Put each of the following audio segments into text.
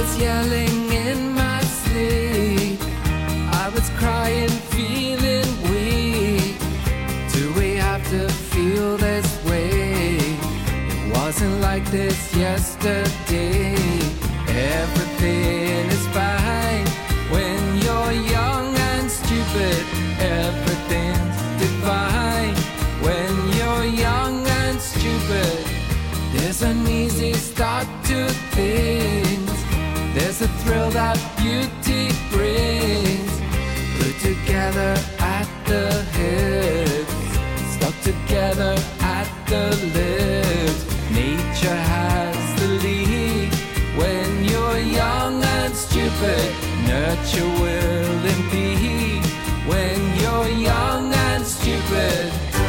was yelling in my sleep. I was crying, feeling weak. Do we have to feel this way? It wasn't like this yesterday. Everything is fine when you're young and stupid. Everything's divine when you're young and stupid. There's an easy start to things. There's a thrill that beauty brings. Put together at the hips, stuck together at the lips. Nature has the lead when you're young and stupid. Nurture will impede when you're young and stupid.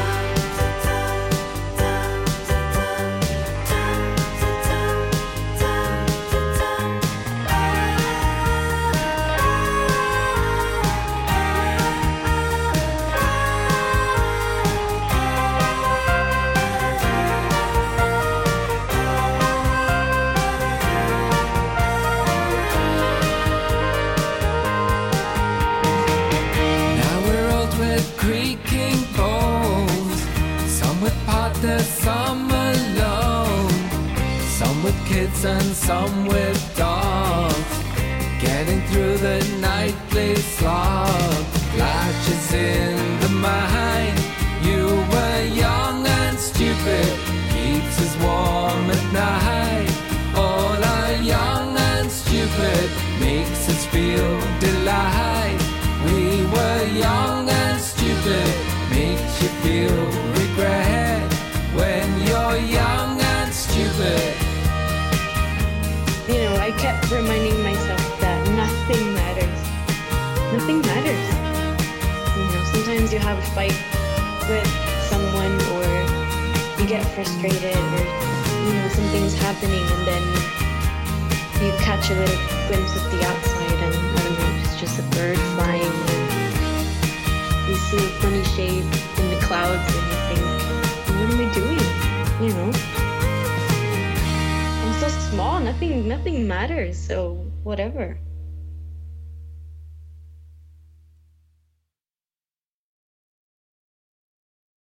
Creaking bones, some with partners, some alone, some with kids and some with dogs, getting through the nightly slog. Latches in the mind, you were young and stupid, keeps us warm at night. All are young and stupid, makes us feel delight. We were young and stupid, makes you feel regret when you're young and stupid. You know, I kept reminding myself that nothing matters. Nothing matters. You know, sometimes you have a fight with someone or you get frustrated or, you know, something's happening and then you catch a little glimpse of the outside and, I don't know, it's just a bird flying and you see a funny shape in the clouds and you think, what am I doing? You know? I'm so small, nothing matters, so whatever.